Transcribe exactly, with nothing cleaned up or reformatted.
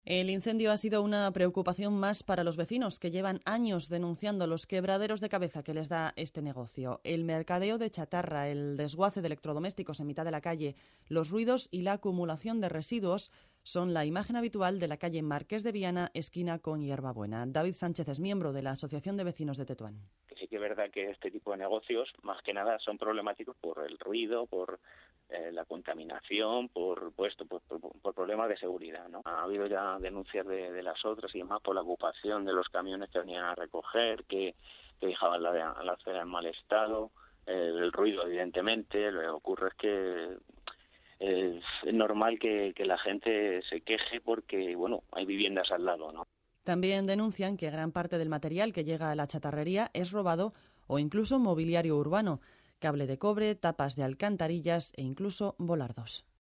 El incendio ha sido una preocupación más para los vecinos que llevan años denunciando los quebraderos de cabeza que les da este negocio. El mercadeo de chatarra, el desguace de electrodomésticos en mitad de la calle, los ruidos y la acumulación de residuos son la imagen habitual de la calle Marqués de Viana, esquina con Hierbabuena. David Sánchez es miembro de la Asociación de Vecinos de Tetuán. Sí que es verdad que este tipo de negocios, más que nada, son problemáticos por el ruido, por eh, la contaminación, por puesto por, por, por problemas de seguridad, ¿no? Ha habido ya denuncias de, de las otras y demás por la ocupación de los camiones que venían a recoger, que, que dejaban la, la acera en mal estado, eh, el ruido, evidentemente. Lo que ocurre es que es normal que, que la gente se queje porque, bueno, hay viviendas al lado, ¿no? También denuncian que gran parte del material que llega a la chatarrería es robado o incluso mobiliario urbano, cable de cobre, tapas de alcantarillas e incluso volardos.